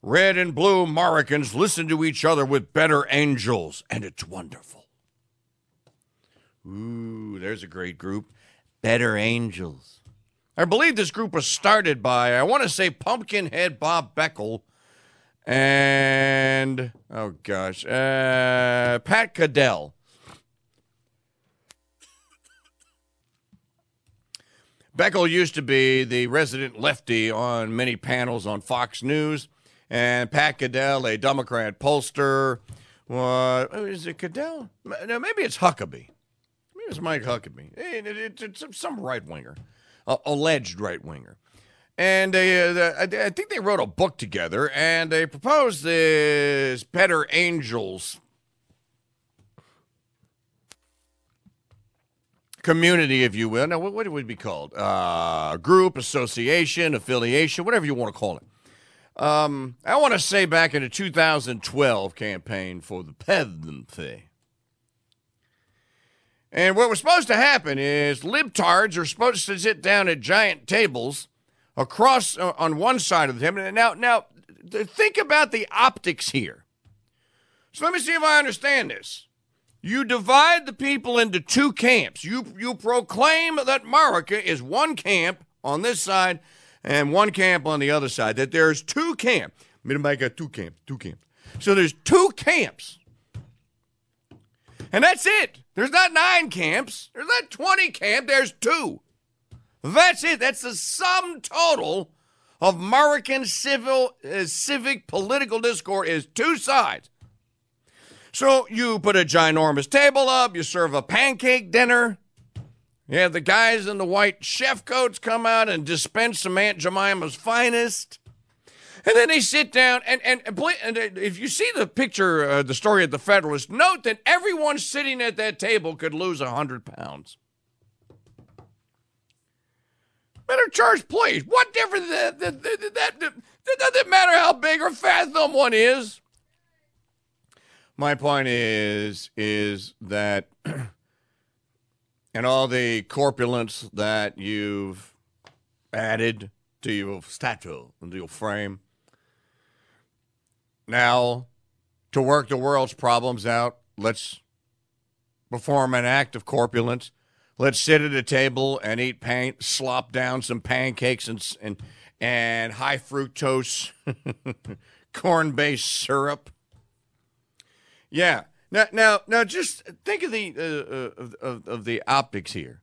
red and blue Americans listen to each other with better angels, and it's wonderful. Ooh, there's a great group. Better Angels. I believe this group was started by, I want to say, Pumpkinhead Bob Beckel and, Pat Caddell. Beckel used to be the resident lefty on many panels on Fox News, and Pat Caddell, a Democrat pollster. Is it Caddell? No, maybe it's Huckabee. Maybe it's Mike Huckabee. It's some right-winger, alleged right-winger. And I think they wrote a book together, and they proposed this Better Angels community, if you will. Now, what would it be called? Group, association, affiliation, whatever you want to call it. I want to say back in the 2012 campaign for the presidency. And what was supposed to happen is libtards are supposed to sit down at giant tables across on one side of the table. Now, think about the optics here. So let me see if I understand this. You divide the people into two camps. You proclaim that America is one camp on this side and one camp on the other side, that there's two camps. Everybody got two camps. So there's two camps. And that's it. There's not 9 camps. There's not 20 camps. There's 2. That's it. That's the sum total of American civic political discourse is 2 sides. So you put a ginormous table up. You serve a pancake dinner. You have the guys in the white chef coats come out and dispense some Aunt Jemima's finest. And then they sit down, and if you see the picture, the story at the Federalist, note that everyone sitting at that table could lose 100 pounds. Better charge, please. What difference? That doesn't matter how big or fat someone is. My point is that, and all the corpulence that you've added to your statue and to your frame, now, to work the world's problems out, let's perform an act of corpulence. Let's sit at a table and eat slop down some pancakes and high fructose corn-based syrup. Yeah. Now, just think of the optics here.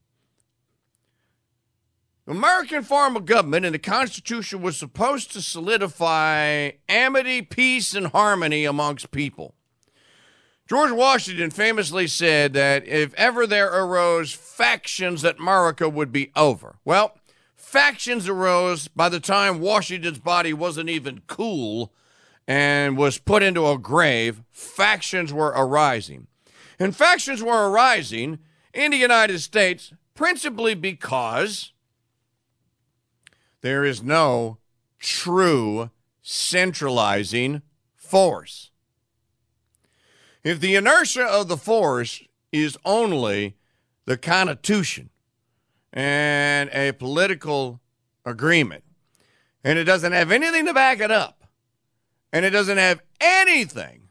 The American form of government and the Constitution was supposed to solidify amity, peace, and harmony amongst people. George Washington famously said that if ever there arose factions, that America would be over. Well, factions arose by the time Washington's body wasn't even cool and was put into a grave. Factions were arising. And factions were arising in the United States principally because there is no true centralizing force. If the inertia of the force is only the Constitution and a political agreement, and it doesn't have anything to back it up, and it doesn't have anything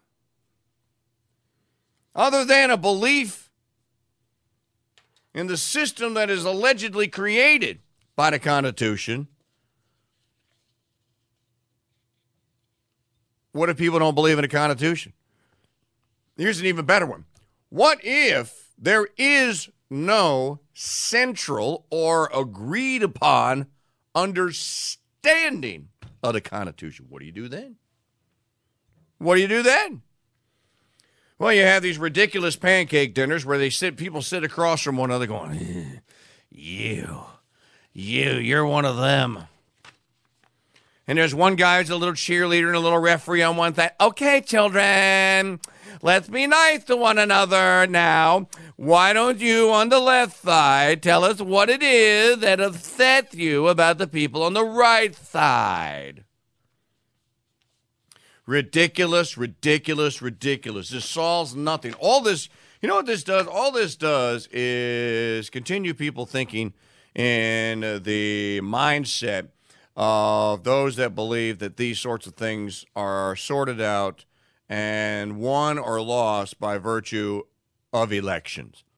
other than a belief in the system that is allegedly created by the Constitution, what if people don't believe in the Constitution? Here's an even better one. What if there is no central or agreed upon understanding of the Constitution? What do you do then? What do you do then? Well, you have these ridiculous pancake dinners where people sit across from one another going, you're one of them. And there's one guy who's a little cheerleader and a little referee on one side. Okay, children, let's be nice to one another now. Why don't you on the left side tell us what it is that upsets you about the people on the right side? Ridiculous. This solves nothing. All this, you know what this does? All this does is continue people thinking in the mindset of those that believe that these sorts of things are sorted out and won or lost by virtue of elections.